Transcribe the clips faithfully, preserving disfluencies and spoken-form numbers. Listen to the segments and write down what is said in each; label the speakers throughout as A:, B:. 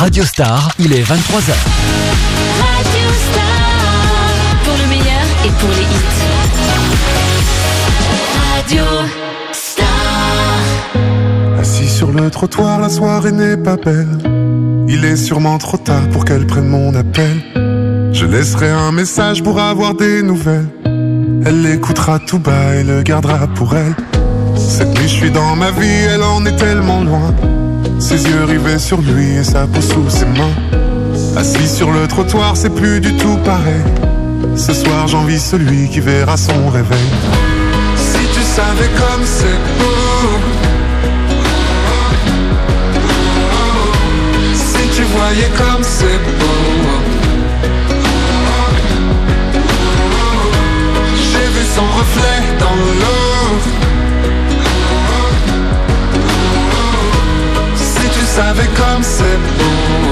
A: Radio Star, il est vingt-trois heures.
B: Radio Star, pour le meilleur et pour les hits. Radio Star.
C: Assis sur le trottoir, la soirée n'est pas belle. Il est sûrement trop tard pour qu'elle prenne mon appel. Je laisserai un message pour avoir des nouvelles. Elle l'écoutera tout bas et le gardera pour elle. Cette nuit je suis dans ma vie, elle en est tellement loin. Ses yeux rivés sur lui et sa peau sous ses mains. Assis sur le trottoir, c'est plus du tout pareil. Ce soir j'envie celui qui verra son réveil. Si tu savais comme c'est beau, si tu voyais comme c'est beau. J'ai vu son reflet dans l'eau. Si tu savais comme c'est beau.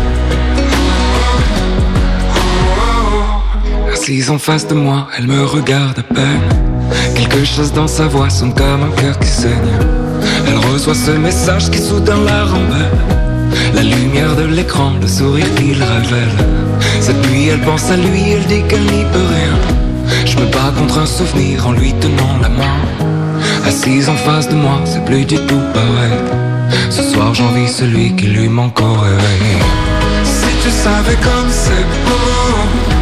D: Assise en face de moi, elle me regarde à peine. Quelque chose dans sa voix sonne comme un cœur qui saigne. Elle reçoit ce message qui soudain la rembelle. La lumière de l'écran, le sourire qu'il révèle. Cette nuit elle pense à lui, elle dit qu'elle n'y peut rien. Je me bats contre un souvenir en lui tenant la main. Assise en face de moi, c'est plus du tout pareil. Ce soir j'envie celui qui lui manque au réveil.
C: Si tu savais comme c'est beau.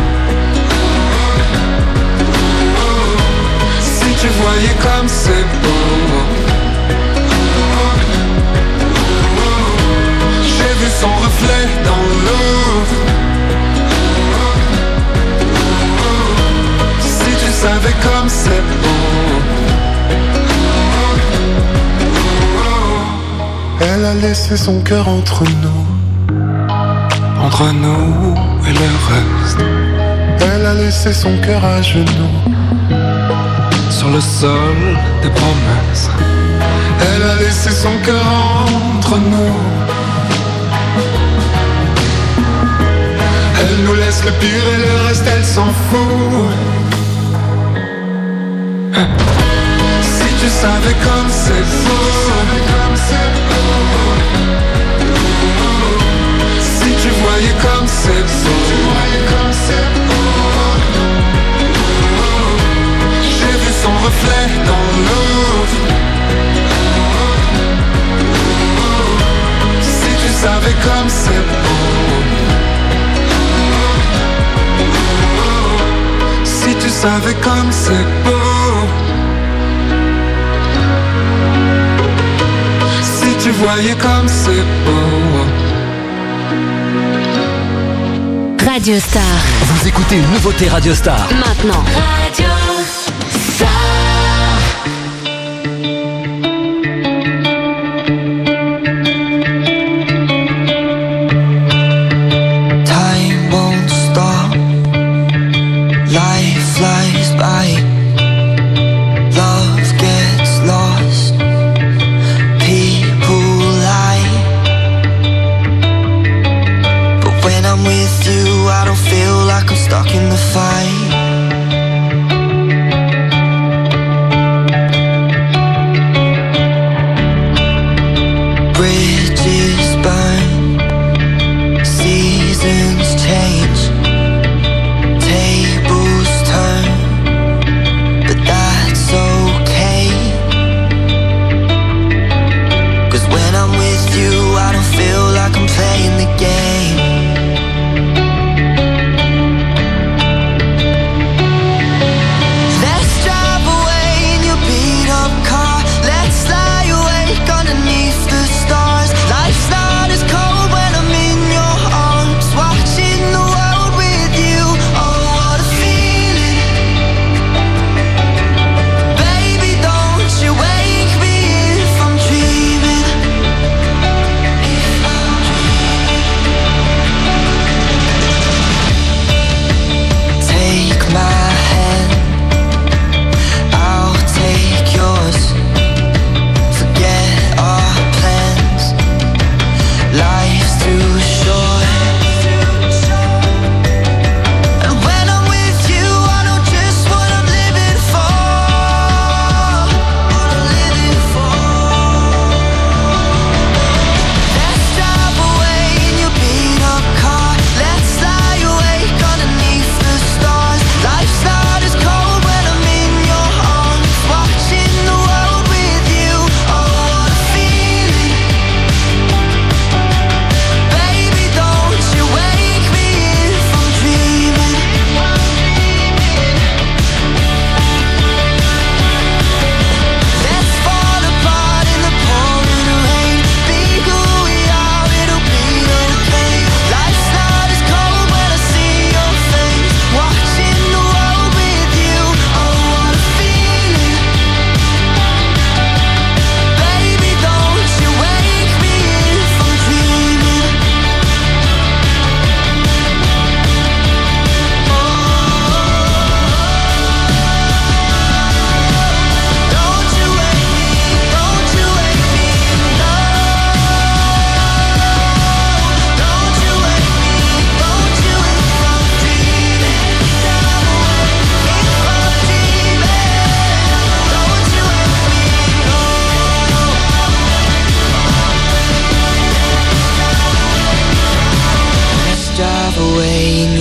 C: Si tu voyais comme c'est beau. J'ai vu son reflet dans l'eau. Si tu savais comme c'est beau. Elle a laissé son cœur entre nous.
D: Entre nous et le reste.
C: Elle a laissé son cœur à genoux.
D: Sur le sol des promesses.
C: Elle a laissé son cœur entre nous. Elle nous laisse le pire et le reste elle s'en fout. Si tu savais comme c'est beau. Si tu voyais comme c'est beau. J'ai vu son reflet dans l'eau. Si tu savais comme c'est beau. Si tu savais comme c'est beau. Si tu voyais comme c'est beau.
B: Radio Star.
A: Vous écoutez une nouveauté Radio Star.
B: Maintenant. Radio Star.
E: Time won't stop. Life flies by. Love gets lost. People lie. But when I'm with you, I don't feel like I'm stuck in the fight. Bridges burn, seasons change, tables turn, but that's okay. 'Cause when I'm with you, I don't feel like I'm playing the game.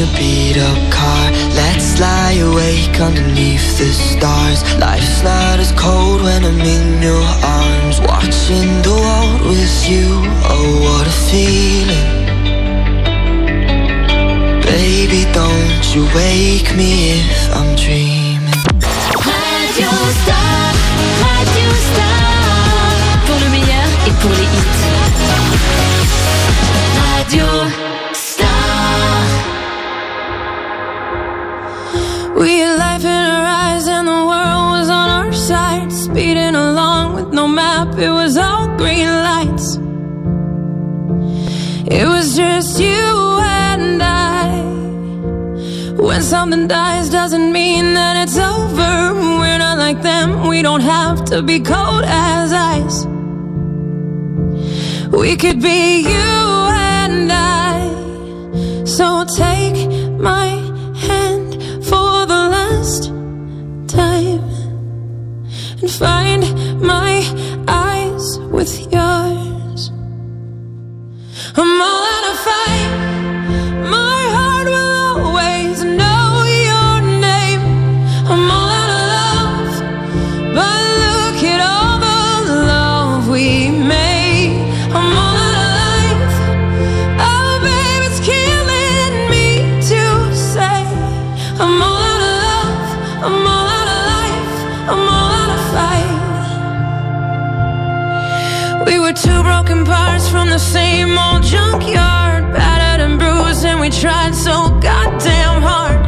E: a beat up car. Let's lie awake underneath the stars. Life's not as cold when I'm in your arms, watching the world with you. Oh, what a feeling. Baby, don't you wake me if I'm dreaming.
B: Radio Star, Radio Star, pour le meilleur et pour les hits. Radio Star.
F: We had life in our eyes and the world was on our side, speeding along with no map, it was all green lights. It was just you and I. When something dies doesn't mean that it's over. We're not like them, we don't have to be cold as ice. We could be you and I. So take my hand for the last time and find my eyes with yours. I'm all out of fight. My heart will always know your name. I'm all out of love, but look at all the love we made. I'm all out of life. Oh, babe, it's killing me to say. I'm all out of love. I'm all out of life. I'm all out of fight. We were two broken parts from the same old junkyard, battered and bruised, and we tried so goddamn hard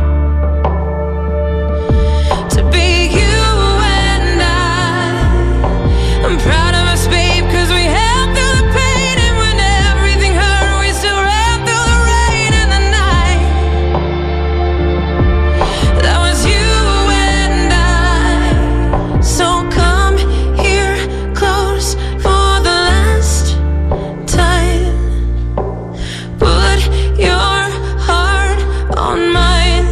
F: to be you and I. I'm proud of us, babe, cause we held through the pain, and when everything hurt, we still ran through the rain and the night. That was you and I. So come here close for the last time. Put your heart on mine.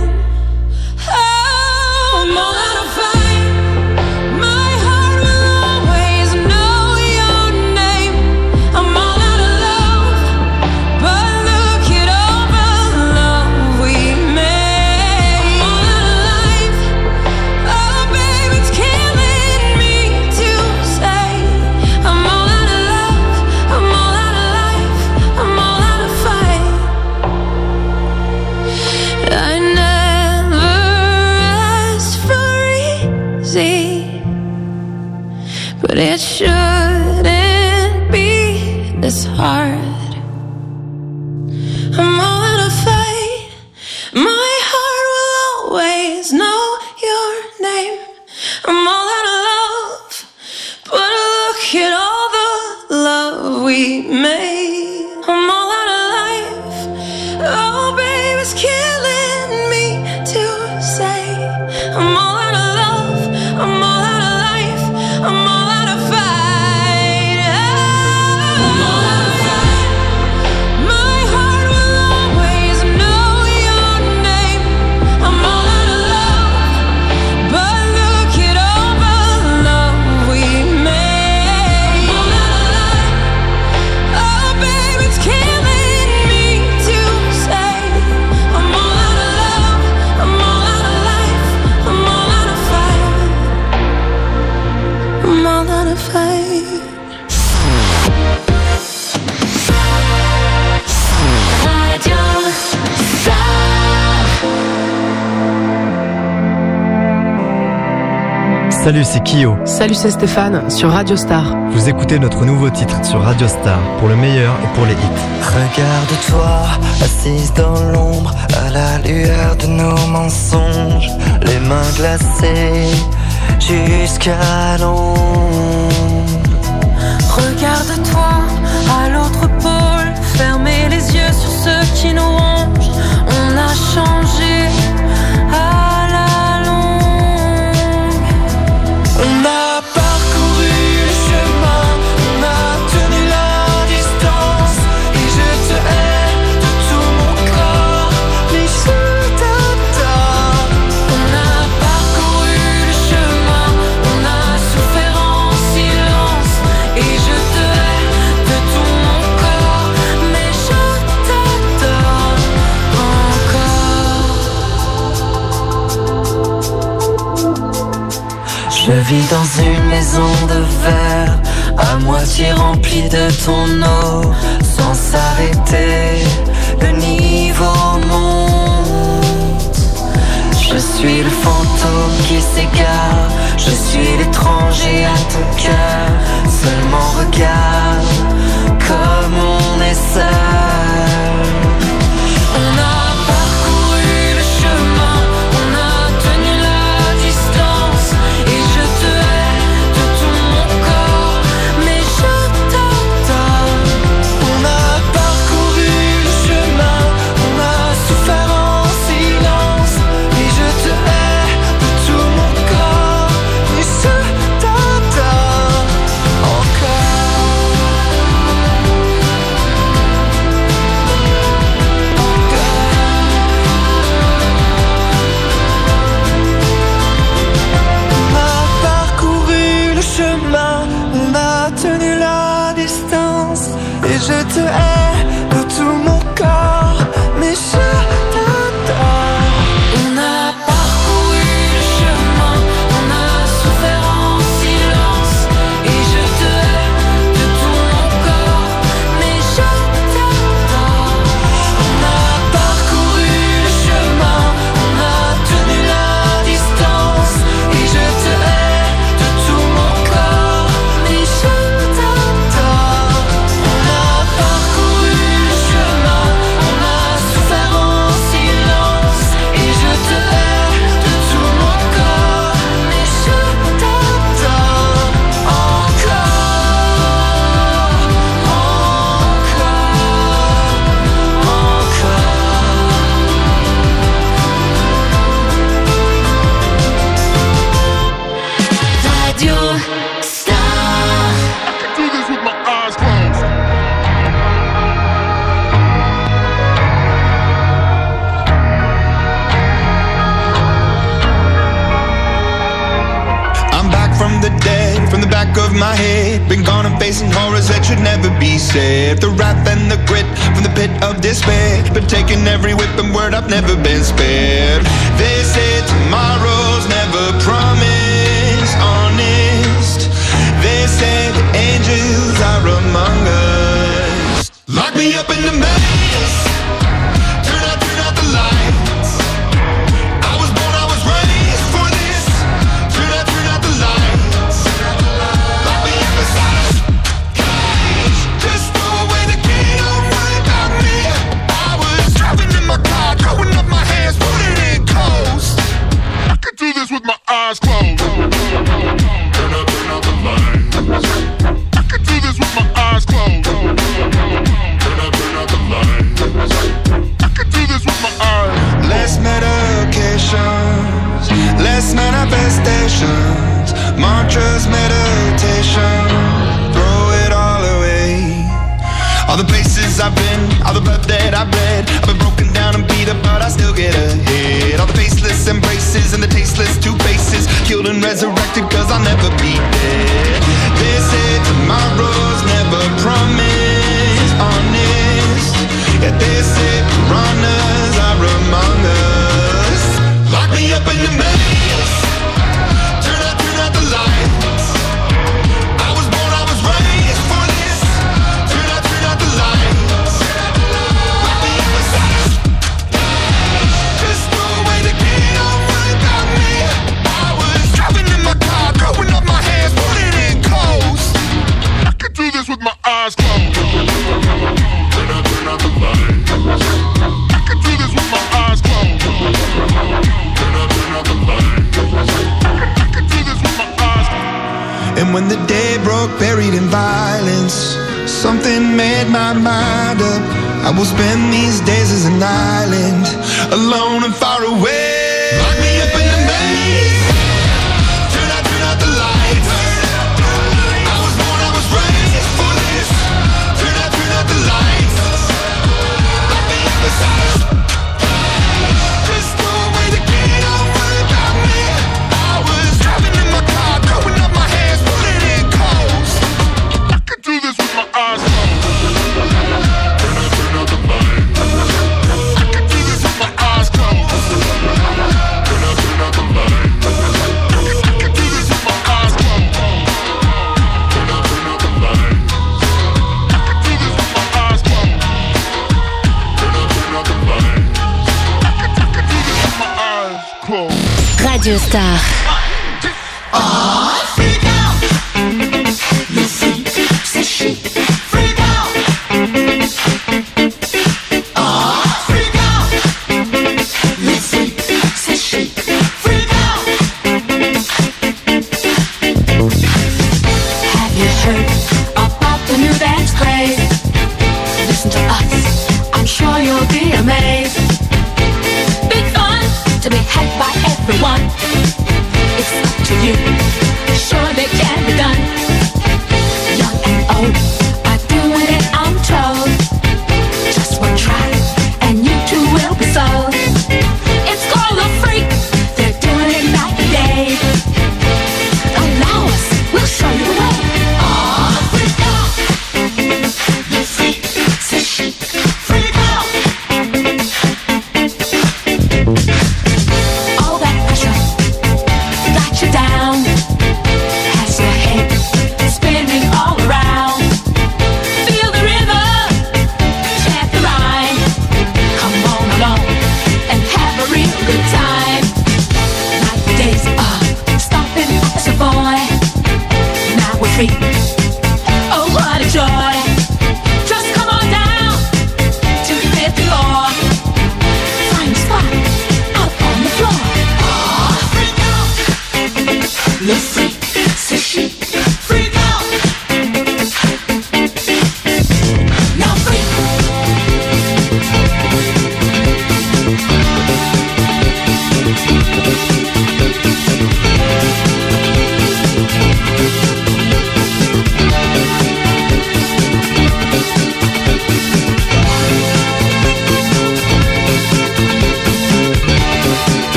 F: Oh, I'm all out of fight. My heart will always know your name. I'm all out of love, but look at all the love we made. I'm all out of life. Oh, babe, it's killing me to say. I'm all out of love. I'm all out of life. I'm all out of fight. I never asked for easy, but it shouldn't be this hard. I'm all out of fight. My heart will always know your name. I'm all out of love, but look at all the love we made. I'm all out of life. Oh, babe, it's killing me to say. I'm all out of love. I'm all out of life. I'm all out of fight. I'm all out of fight. My heart will always know your name. I'm all out of love, but look at all the love we made. I'm all out of life. Oh, babe, it's killing me to say. I'm all out of love. I'm all out of life. I'm all out of fight. I'm all out of fight.
B: Radio Star.
G: Salut, c'est Kyo.
H: Salut, c'est Stéphane sur Radio Star.
G: Vous écoutez notre nouveau titre sur Radio Star, pour le meilleur et pour les hits.
E: Regarde-toi, assise dans l'ombre, à la lueur de nos mensonges, les mains glacées jusqu'à l'ombre.
F: Regarde-toi à l'autre pôle, fermez les yeux sur ceux qui nous rongent. On a changé à la longue.
E: On a parcouru le chemin, on a tenu la distance, et je te hais de tout mon corps, mais je t'adore.
F: On a parcouru le chemin, on a souffert en silence, et je te hais de tout mon corps.
E: Je vis dans une maison de verre, à moitié remplie de ton eau. Sans s'arrêter, le niveau monte. Je suis le fantôme qui s'égare, je suis l'étranger à ton cœur. Seulement regarde comme on est seul. On a parcouru le chemin, on a tenu la distance. Et je te hais de tout mon corps, mais je t'adore. On a parcouru le chemin, on a souffert en silence. Et je te hais de tout mon corps, mais je t'adore encore. On a parcouru le chemin, on a tenu la distance. Et je te hais de tout mon corps, mais je t'adore. On a parcouru le chemin, on a souffert en silence. Et je te hais de tout mon corps, mais je t'adore. On a parcouru le chemin, on a tenu la distance. Et je te hais de tout mon corps, mais je t'adore. On a parcouru le chemin, on a souffert en silence. Et je te hais de tout mon corps, mais je t'adore encore,
B: Radio Star.
C: Do this with my eyes closed.
I: I'm back from the dead, from the back of my head. Been gone and facing horrors that should never be said. The wrath and the grit from the pit of despair. Been taking every whip and word, I've never been spared. They say tomorrow's never promised, honest. They say the angels are among us. Lock me up in the maze. Turn out, turn out the lights. I was born, I was raised for this. Turn out, turn out the lights. Lock me up inside a cage. Just throw away the key, don't worry about me. I was driving in my car, throwing up my hands, putting in coast.
C: I could do this with my eyes closed.
I: Turn out, turn out the lights.
C: I could do this with my eyes closed.
I: Turn out, turn out the lights.
C: I could do this with my eyes.
I: Less medications, less manifestations, mantras, meditation, throw it all away. All the places I've been, all the blood that I've bled, I've been broken down and beat up, but I still get ahead. All the faceless embraces and the tasteless two faces, killed and resurrected cause I'll never be dead. They say tomorrow's never promised, honest. Yeah, they say piranhas are among us. Lock me up in the maze. Turn out, turn out the lights. I was born, I was raised for this. Turn out, turn out the lights. Lock me up inside a cage. Just throw away the key, don't worry about me. I was driving in my car, throwing up my hands, putting in coast.
C: I could do this with my eyes closed.
I: Turn out, turn out the lights.
C: I could do this with my eyes closed.
I: Turn out, turn out the lights.
C: I could do this with my eyes closed.
I: And when the day broke, buried in violence, something made my mind up. I will spend these days as an island, alone and far away. Lock me up in the maze. Turn out, turn out the lights. I was born, I was raised for this. Turn out, turn out the lights. Lock me up inside a cage. Just throw away the key, don't worry about me. I was driving in my car, throwing up my hands, putting in coast.
C: I could do this with my eyes closed.
I: Turn out, turn out the lights.
C: I could do this with my eyes closed.
I: Turn out, turn out the lights.
B: Radio Star.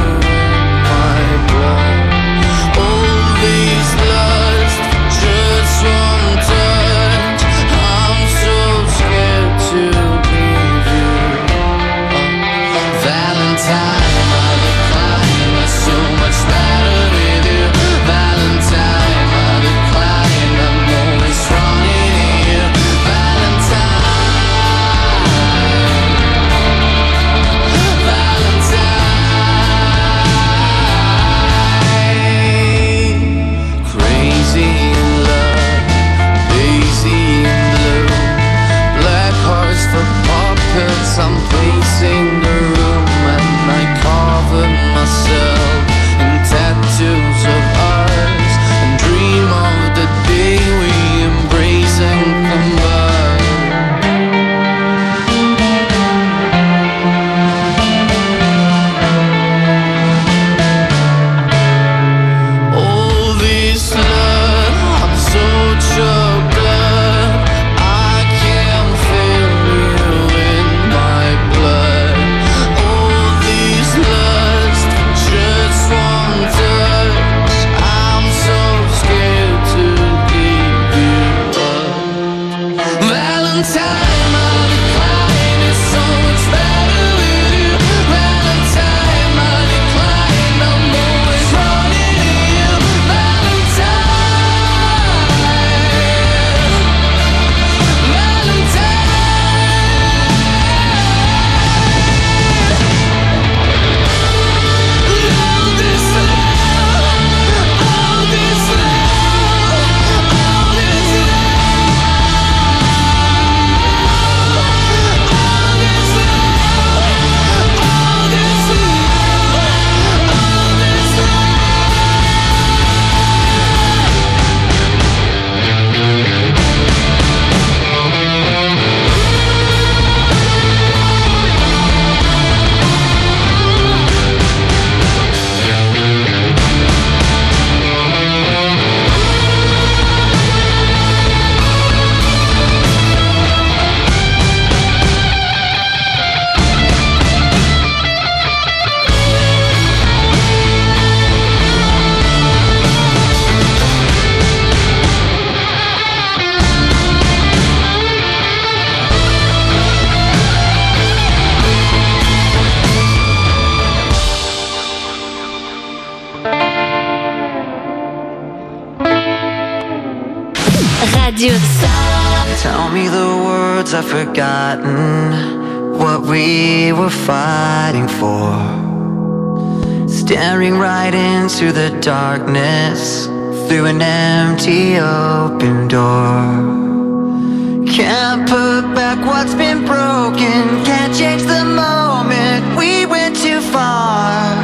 E: Just
B: Radio Star.
E: Tell me the words I've forgotten, what we were fighting for. Staring right into the darkness through an empty open door. Can't put back what's been broken, can't change the moment we went too far.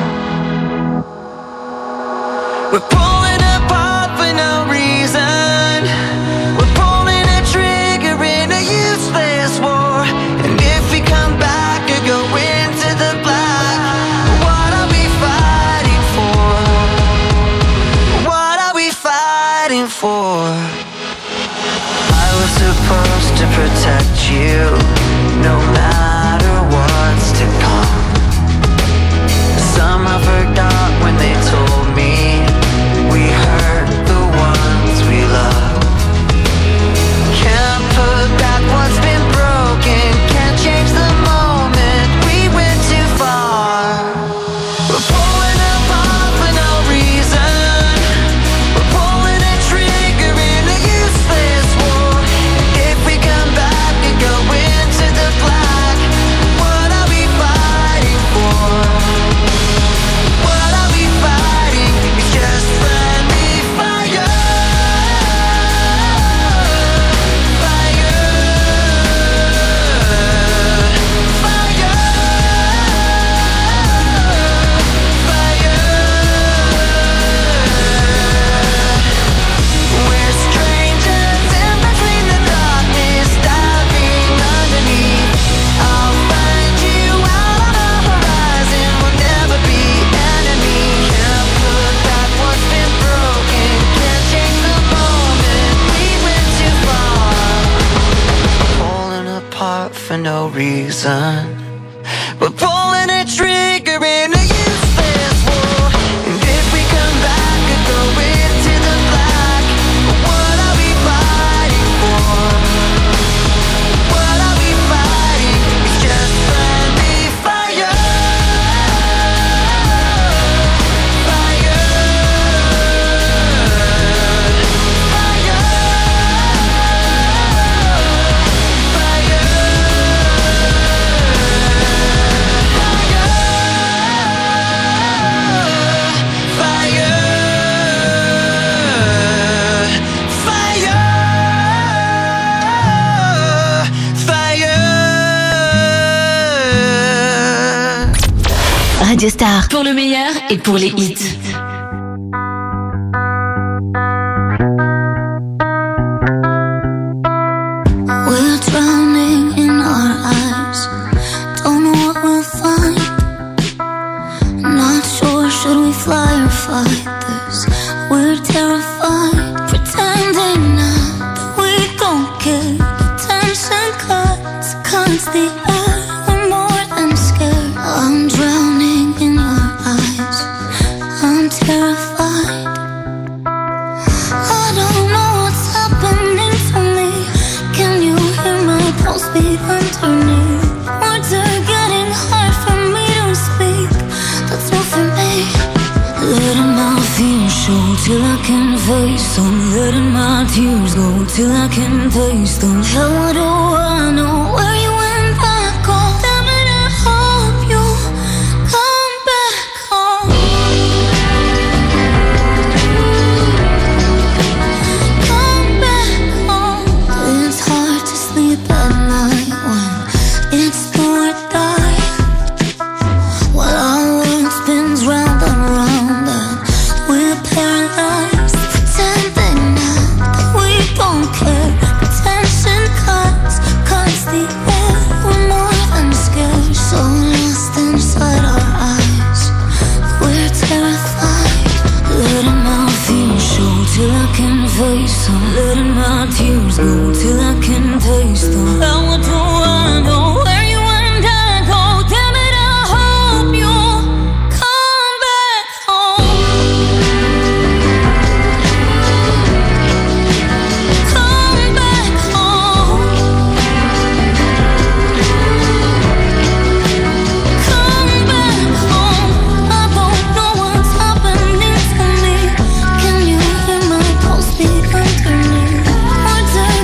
E: We're pulling apart for no reason. We're pulling a trigger in a useless war. And if we come back or go into the black, what are we fighting for? What are we fighting for? I was supposed to protect you, no matter what's to come. Somehow forgot when they told me we hurt the ones we love. Can't put back what's been broken, can't change the moment we went too far. We're pulling apart for no reason. We're pulling a trigger in a useless war. If we come back and go into the black, what are we fighting for? What are we fighting? It's just friendly fire. Fire. Fire. Fire. We're strangers in between the darkness, diving underneath. I'll find you out on the horizon. We'll never be enemies. Can't put back what's been broken, can't change the moment we went too far. Pulling apart for no reason. We're pulling a trigger in a useless war. And if we come back and go into the black, what are we fighting for? What are we fighting? It's just friendly fire. Fire. Fire.
B: Radio Star, pour le meilleur et pour les hits.
F: We're drowning in our eyes, don't know what we'll find. Not sure, should we fly or fight this? We're terrified, pretending now that we don't care. Tension cuts, cuts the air, we're more than scared. I'm drowning in your eyes, I'm terrified. I don't know what's happening to me. Can you hear my pulse beat underneath? Words are getting hard for me to speak. That's not for me. Letting my fears show till I can face them. Letting my tears go till I can face them. How do I know where you went back home? Damn it, I hope you come back home. Come back home. It's hard to sleep at night when it's do or die. While our world spins round and round and we're paralyzed, pretending now that we don't care. Tension cuts, cuts the air. We're more than scared, so lost inside our eyes. We're terrified, letting my fears show till I can face them. Letting my tears go till I can taste them. How do I know where you and I go? Damn it, I hope you come back home. Come back home. Come back home. I don't know what's happening to me. Can you hear my pulse beat underneath? Words are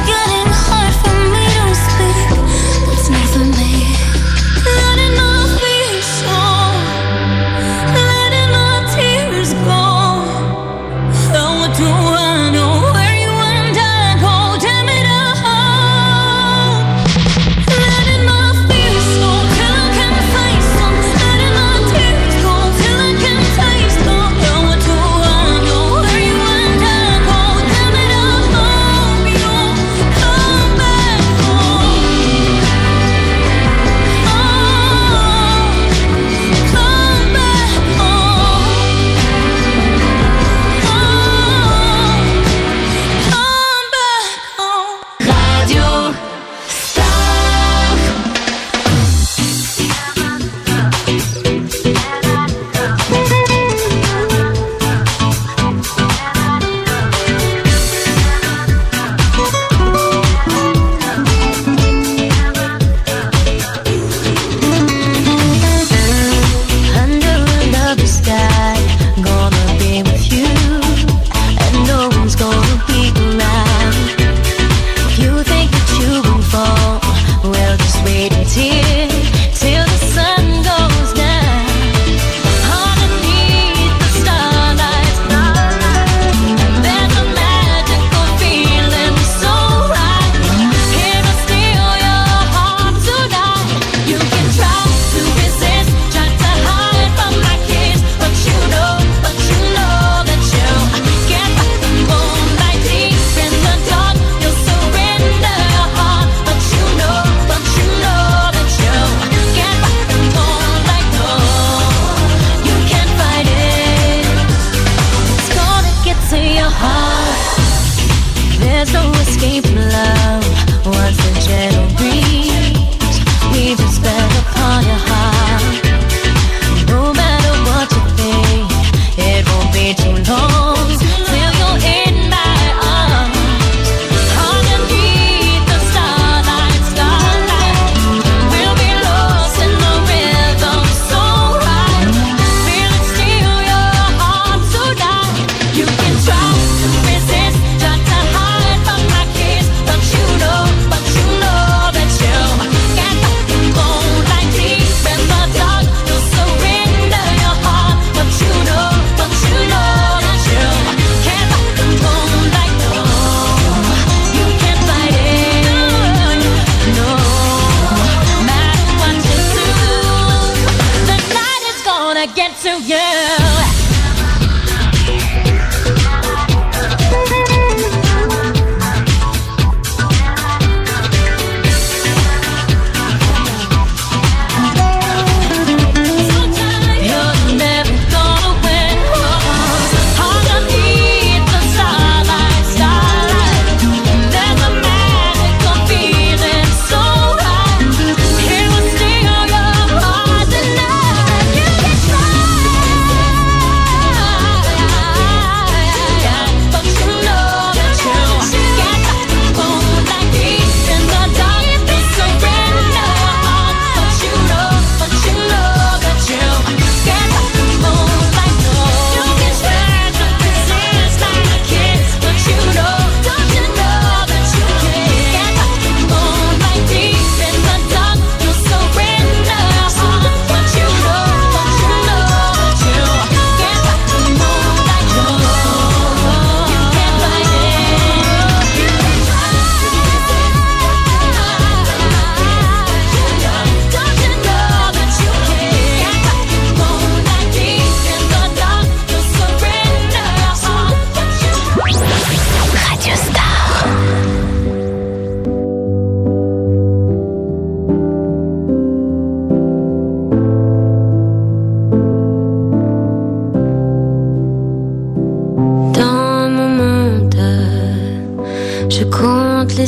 F: les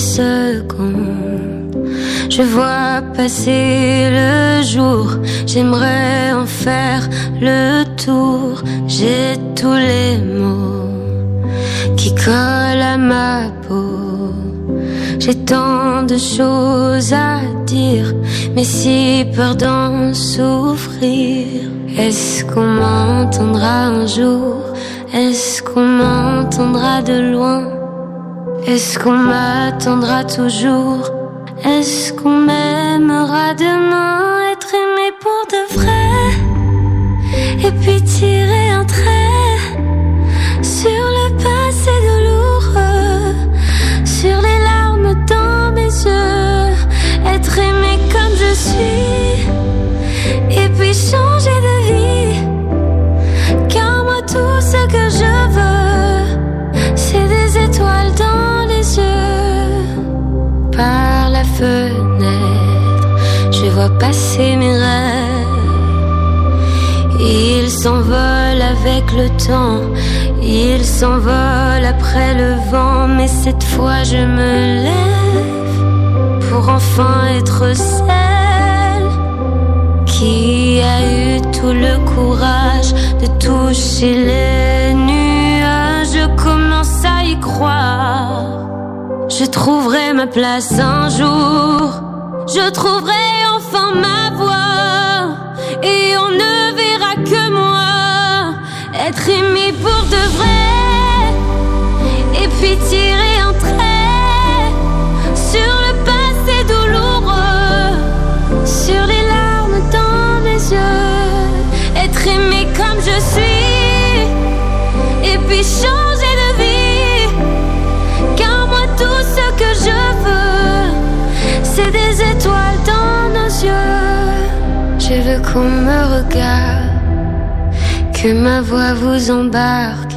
F: secondes. Je vois passer le jour, j'aimerais en faire le tour. J'ai tous les mots qui collent à ma peau. J'ai tant de choses à dire, mais si peur d'en souffrir. Est-ce qu'on m'entendra un jour? Est-ce qu'on m'entendra de loin? Est-ce qu'on m'attendra toujours? Est-ce qu'on m'aimera demain? Être aimé pour de vrai, et puis tirer un trait sur le passé douloureux, sur les larmes dans mes yeux. Être aimé comme je suis, et puis changer de vie. Car moi tout ce que je veux, c'est des étoiles dans les yeux. Par la fenêtre, je vois passer mes rêves. Ils s'envolent avec le temps, ils s'envolent après le vent. Mais cette fois je me lève pour enfin être celle qui a eu tout le courage de toucher les nuages. Je commence à y croire. Je trouverai ma place un jour. Je trouverai enfin ma voix, et on ne verra que moi. Être aimé pour de vrai, et puis tirer un trait sur le passé douloureux, sur les larmes dans mes yeux. Être aimé comme je suis, et puis changer de vie. Car moi tout ce que je veux, c'est des étoiles dans nos yeux. Je veux qu'on me regarde, que ma voix vous embarque.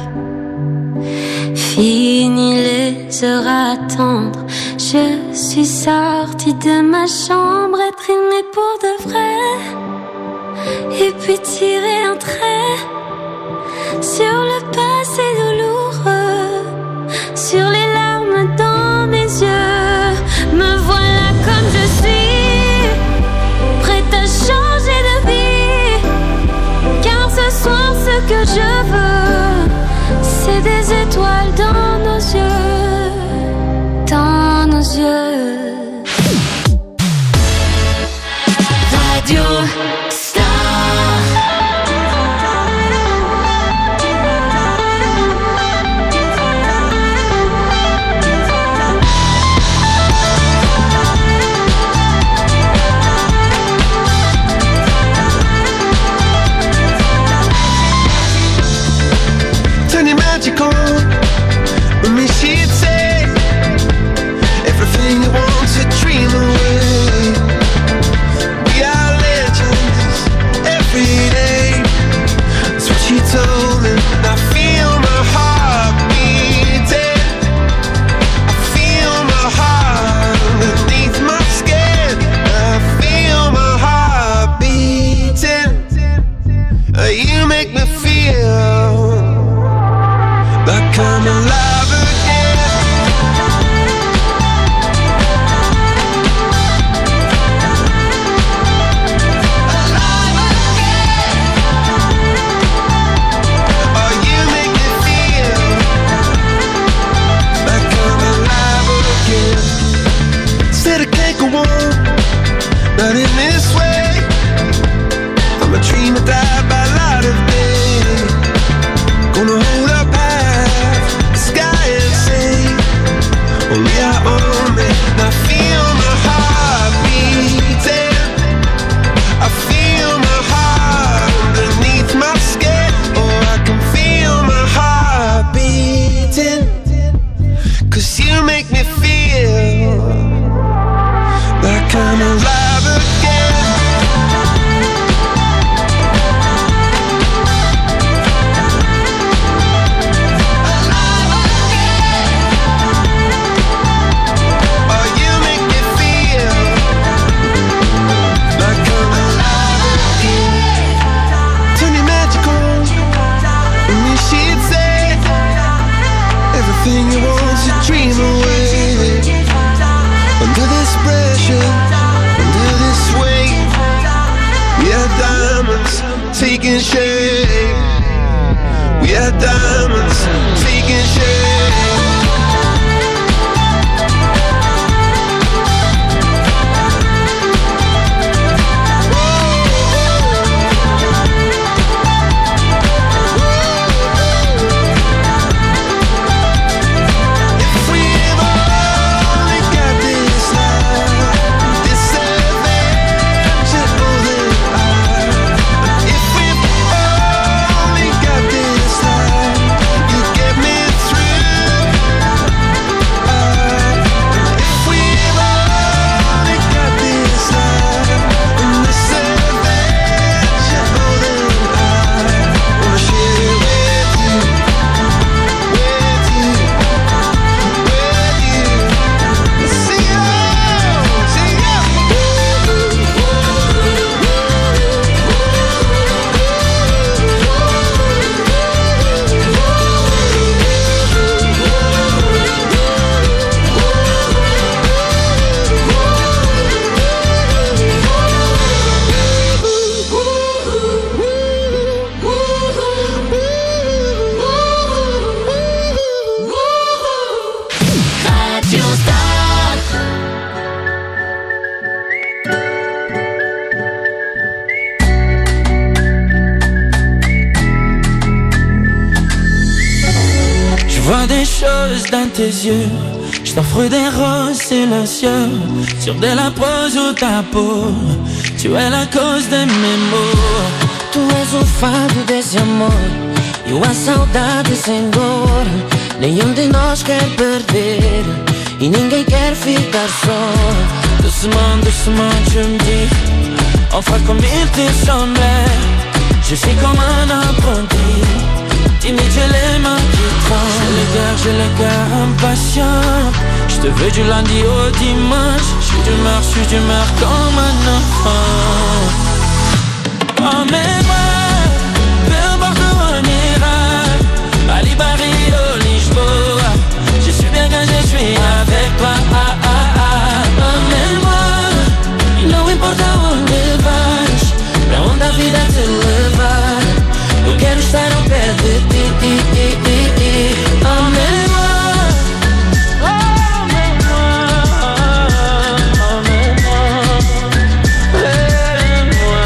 F: Fini les heures à attendre, je suis sortie de ma chambre. Être aimée pour de vrai, et puis tirer un trait sur le passé douloureux, sur les larmes dans mes yeux. Me voilà comme je suis, prête à changer de vie. Car ce soir ce que je veux, c'est des étoiles dans nos yeux, dans nos yeux. Radio
E: magical. With me she'd say everything you want to dream away. We are legends every day. It's everything you want to dream away. Under this pressure, under this weight, we are diamonds taking shape. We are diamonds taking shape.
J: Dans tes yeux, je t'offre des roses silencieux sur de la prose ou ta peau. Tu es la cause de mes maux.
K: Tu és o fado desse amor e a saudade sem dor. Nenhum de nós quer perder e ninguém quer ficar só.
J: Doucement, doucement, tu me dis enfin comme il te semblait. Je suis comme un apprenti, timide, j'ai les mains qui tremblent. J'ai le cœur, j'ai le cœur impatient. Je te veux du lundi au dimanche. Je suis d'humeur, je suis d'humeur comme un enfant. Emmène-moi, peu importe où on ira, Bali, Paris, ou Lisboa. Je suis bien quand je suis avec toi. Ah, ah, ah. Emmène-moi, não importa onde vais, pra onde a vida te levar. Eu quero estar ao pé de ti, ti, ti, ti, ti. Emmène-moi, emmène-moi, emmène-moi, emmène-moi,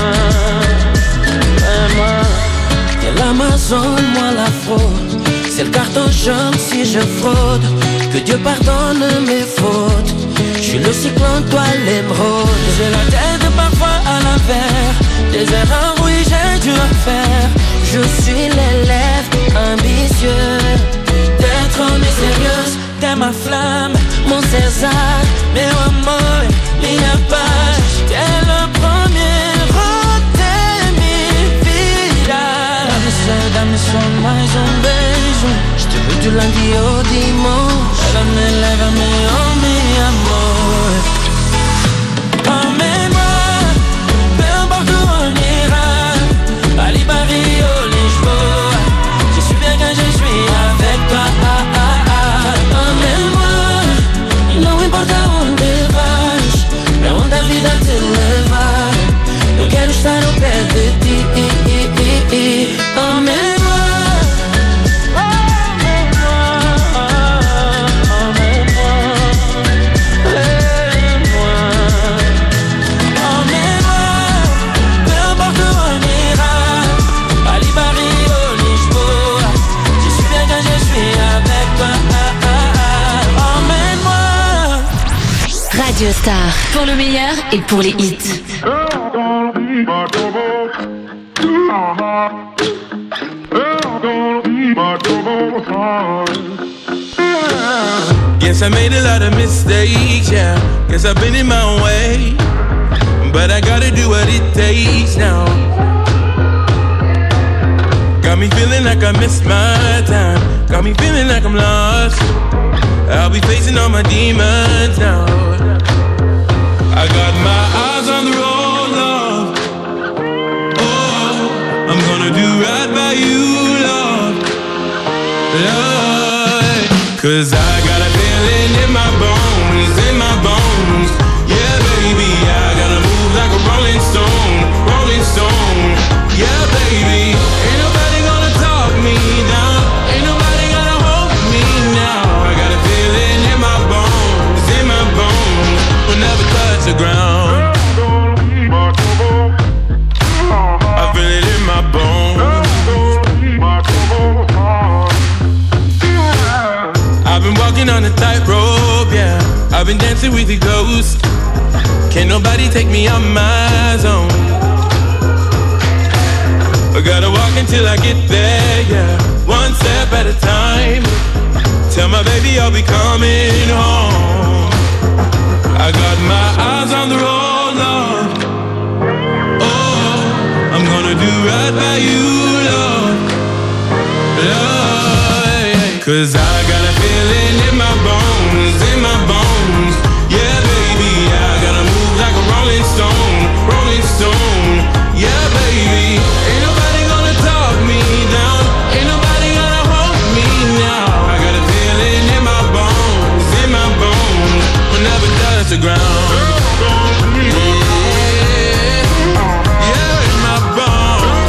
J: emmène-moi. T'es l'Amazone, moi la fraude. C'est le carton jaune si je fraude. Que Dieu pardonne mes fautes. Je suis le cyclone, toi l'émeraude. J'ai la tête parfois à l'envers. Des erreurs, oui, j'ai dû en faire. Je suis l'élève ambitieux. D'être honnête, sérieuse, t'es ma flamme, mon César, meu amor, minha paz. T'es le premier de minha vida. Dá-me só, dá-me só mais um beijo. Je te veux du lundi au dimanche. Lève-me, lève-me, oh mi amor. Emmène-moi, peu importe où on ira, Bali, Paris, ou Lisboa. Je suis bien quand je suis avec toi. Ah, ah, ah. Emmène-moi, não importa onde vais, pra onde a vida te levar. Eu quero estar ao pé de ti. Emmène-moi.
B: Radio Star, pour le meilleur et pour les hits.
L: Guess I made a lot of mistakes, yeah. Guess I've been in my own way, but I gotta do what it takes now. Got me feeling like I missed my time. Got me feeling like I'm lost. I'll be facing all my demons now. I got my eyes on the road, love. Oh, I'm gonna do right by you, love. Love. Cause I got a feeling in my bones, in my bones. Yeah, baby, I gotta move like a rolling stone, rolling stone. Yeah, baby, ain't nobody gonna talk me down, ain't nobody gonna hold me now. I got a feeling in my bones, in my bones. We'll never touch the ground. I feel it in my bones. I've been walking on a tightrope, yeah. I've been dancing with the ghost. Can't nobody take me out my zone. I gotta walk until I get there, yeah. One step at a time. Tell my baby I'll be coming home. I got my eyes on the road, Lord. Oh, I'm gonna do right by you, Lord. Lord, yeah. Cause I got a feeling in my bones, in my bones. Yeah, baby, I gotta move like a rolling stone, rolling stone. Yeah, baby, ain't nobody gonna talk me down, ain't nobody gonna hold me now. I got a feeling in my bones, in my bones. We'll never touch the ground. Yeah, yeah, in my bones.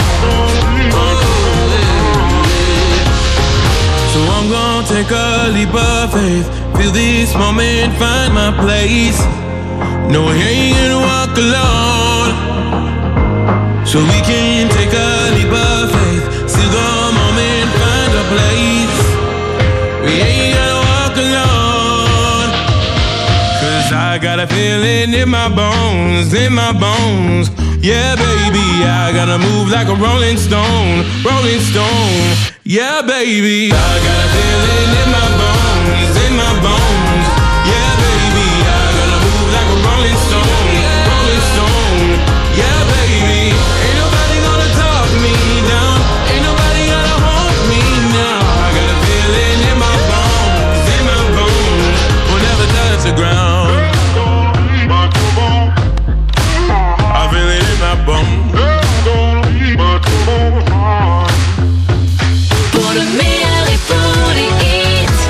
L: So I'm gonna take a leap of faith, feel this moment, find my place. No, I ain't gonna walk alone. So we can take a leap of faith, see the moment, find a place. We ain't gonna walk alone. Cause I got a feeling in my bones, in my bones. Yeah, baby, I gotta move like a rolling stone, rolling stone. Yeah, baby, I got a feeling in my bones, in my bones. Yeah, baby, I gotta move like a rolling stone, rolling stone. Yeah, baby, ain't nobody gonna talk me down, ain't nobody gonna hold me now. I got a feeling in my bones, in my bones. We'll never touch the ground. I feel it in my bones.
B: Pour le meilleur et pour les hits,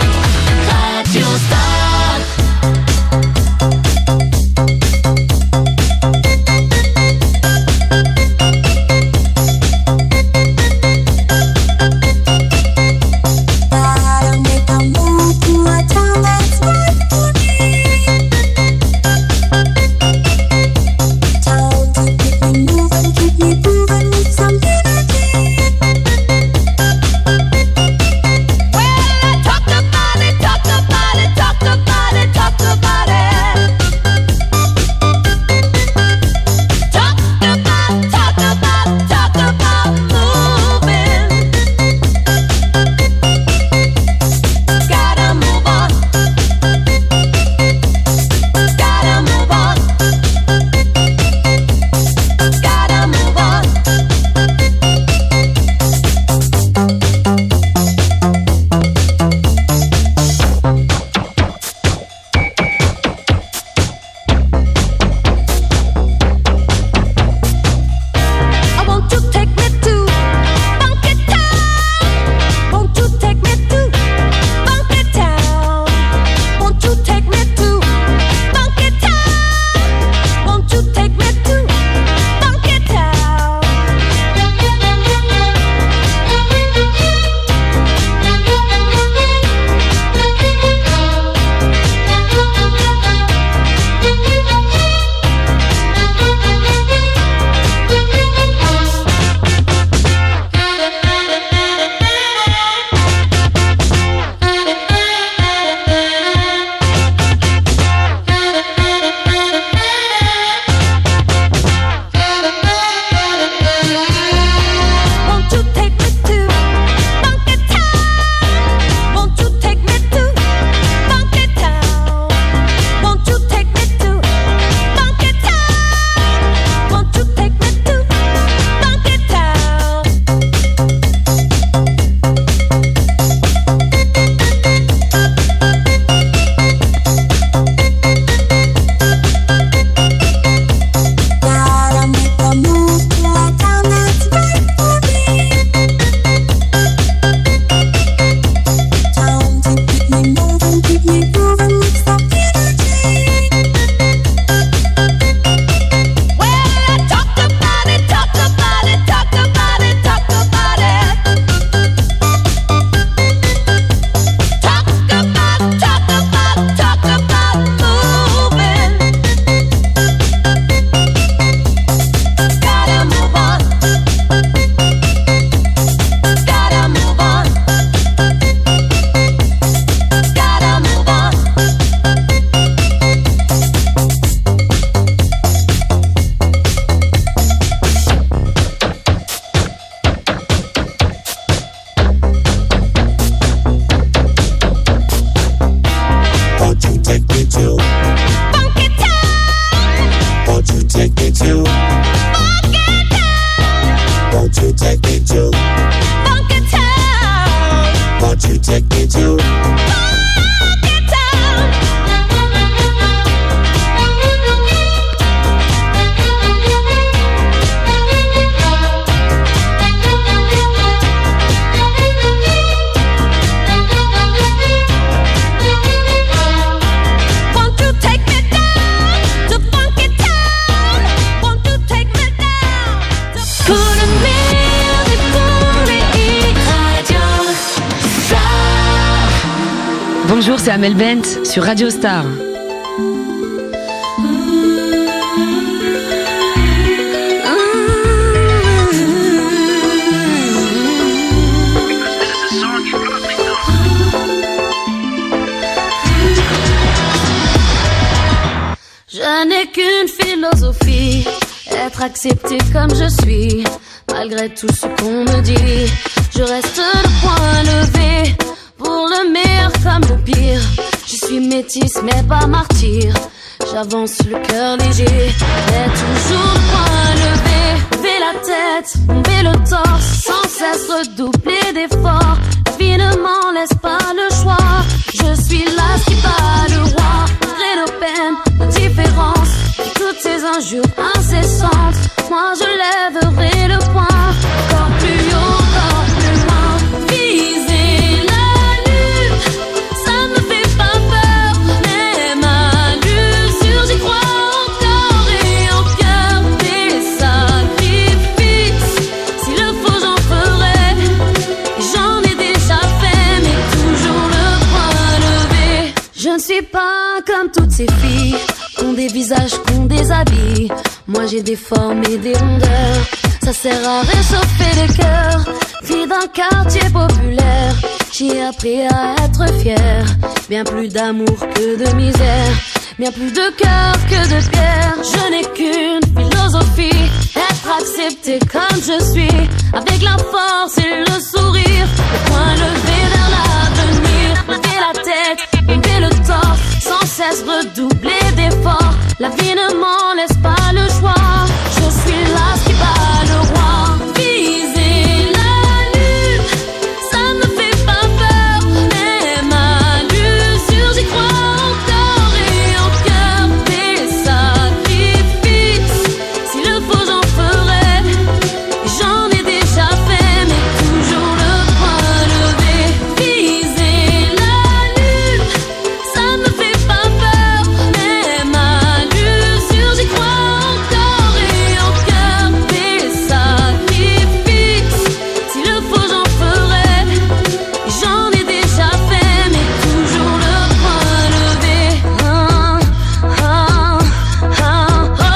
M: me to
H: Bonjour, c'est Amel Bent sur Radio Star.
F: Je n'ai qu'une philosophie, être accepté comme je suis. Malgré tout ce qu'on me dit, je reste le poing levé. Pour le meilleur comme le pire, je suis métisse mais pas martyr. J'avance le cœur léger, mais toujours le poing levé. Lever la tête, tomber le torse, sans cesse redoubler d'efforts. La vie ne m'en laisse pas le choix. Je suis là qui bat le roi. Malgré nos peines, nos différences, et toutes ces injures incessantes, moi je lèverai le poing. Encore plus haut, encore plus loin. Viser la lune, ça me fait pas peur. Même à l'usure, j'y crois encore et en cœur. Des sacrifices, s'il le faut j'en ferai. J'en ai déjà fait, mais toujours le poing levé. Je ne suis pas comme toutes ces filles qu'ont des visages, qu'ont des habits. Moi j'ai des formes et des rondeurs, ça sert à réchauffer le cœur. Fille d'un quartier populaire, j'ai appris à être fière. Bien plus d'amour que de misère, bien plus de cœur que de pierre. Je n'ai qu'une philosophie, être accepté comme je suis. Avec la force et le sourire, le poing levé vers l'avenir. Lever la tête, lever le torse, sans cesse redoubler d'efforts. La vie ne m'en laisse pas le choix. Je suis là qui bat le roi. Viser la lune, ça me fait pas peur. Même à l'usure, j'y crois encore et en cœur. Des sacrifices, s'il le faut j'en ferai. J'en ai déjà fait, mais toujours le poing levé. Viser la lune, ça me fait pas peur. Même à l'usure, j'y crois encore et en cœur. Des sacrifices, s'il le faut j'en ferai. J'en ai déjà fait, mais toujours le poing levé. Ah, ah, ah, ah.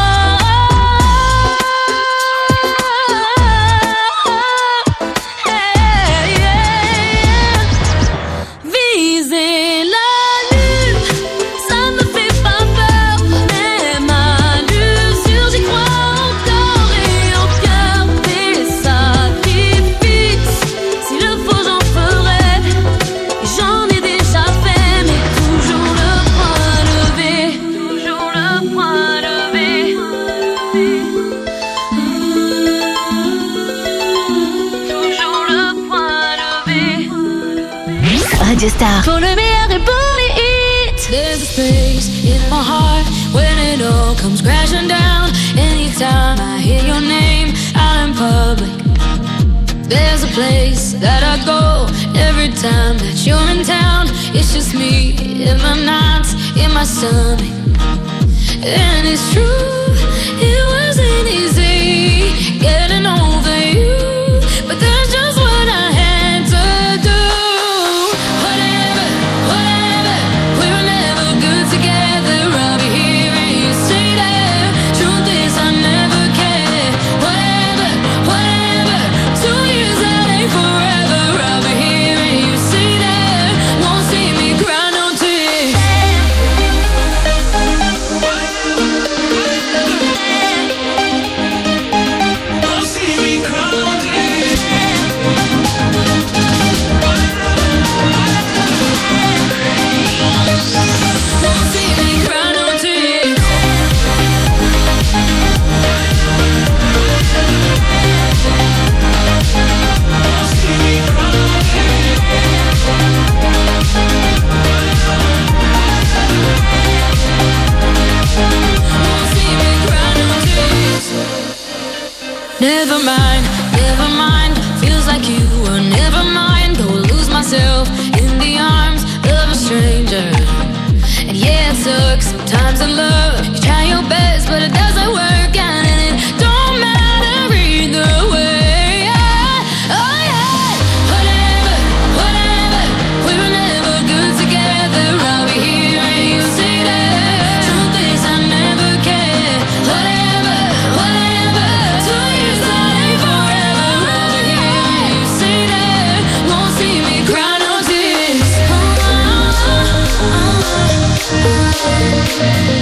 F: Hey, yeah. Viser la lune, ça me fait pas peur. Même à l'usure, j'y crois encore et en cœur. Des sacrifices, s'il le faut j'en ferai. J'en ai déjà fait, mais toujours le poing levé. Toujours le poing levé. Toujours le poing levé.
B: Radio Star.
F: Pour le meilleur et pour les hits.
K: There's a space in my heart when it all comes crashing down. Anytime I hear your name out in public, there's a place that I go every time that you're in town. It's just me in my nights, in my stomach. And it's true, it wasn't easy getting over you, but that's just what I had to do. Whatever, whatever, we were never good together. I'll be here and you stay there. Truth is I never cared. Whatever, whatever, two years that ain't forever. I'll be here and you stay there. Won't see me cry no tears.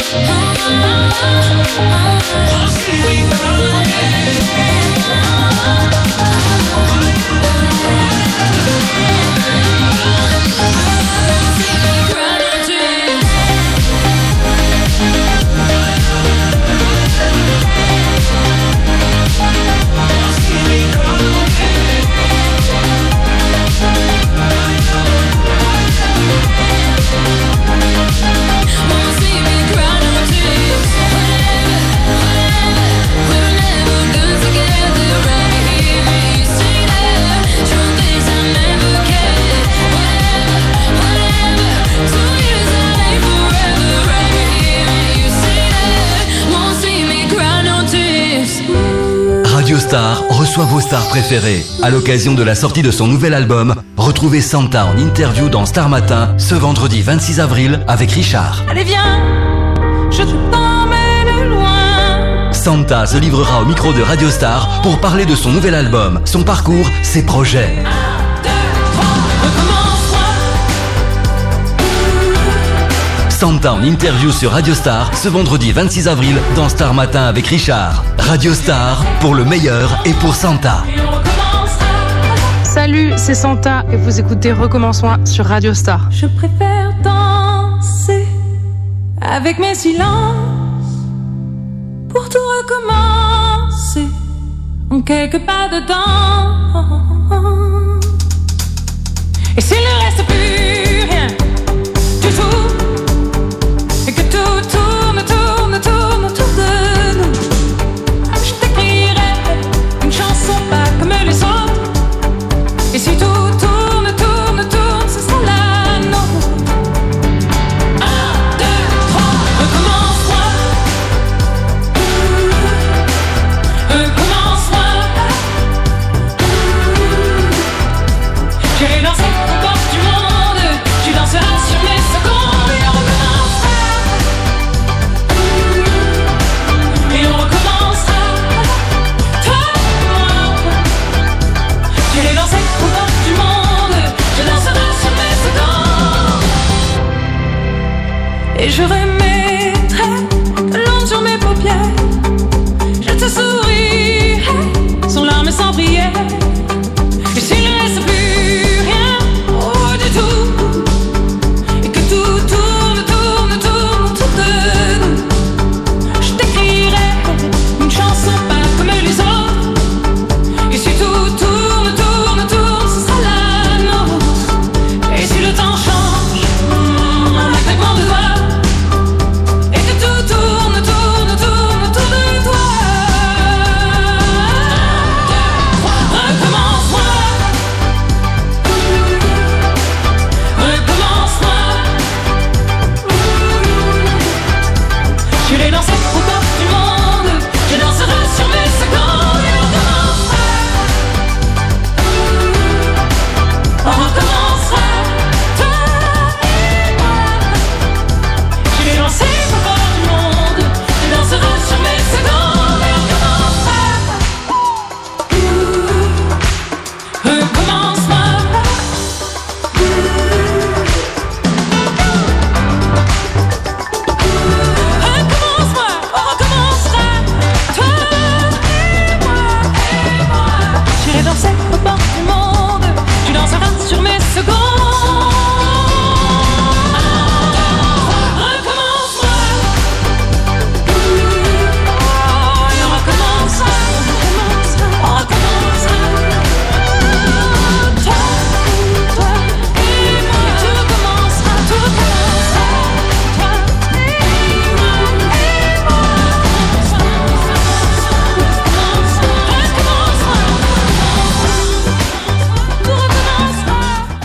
A: Radio Star reçoit vos stars préférées. À l'occasion de la sortie de son nouvel album, retrouvez Santa en interview dans Star Matin ce vendredi vingt-six avril avec Richard.
F: Allez viens, je t'emmène loin.
A: Santa se livrera au micro de Radio Star pour parler de son nouvel album, son parcours, ses projets. Santa en interview sur Radio Star ce vendredi vingt-six avril dans Star Matin avec Richard. Radio Star pour le meilleur et pour Santa.
M: Salut, c'est Santa et vous écoutez Recommençons sur Radio Star.
F: Je préfère danser avec mes silences pour tout recommencer en quelques pas de temps. Et s'il ne reste plus rien du tout, et que tout tourne, tourne, tourne autour de nous, je t'écrirai une chanson pas comme les autres. Et si tout tourne, tourne, tourne, ce sera la nôtre. Un, deux, trois, recommence-moi. Recommence-moi. J'irai danser aux portes du monde, tu danseras sur mes secondes et on recommencera. Et on recommencera. Toi et moi. J'irai danser aux portes du monde, je danserai sur mes secondes. Et je rêve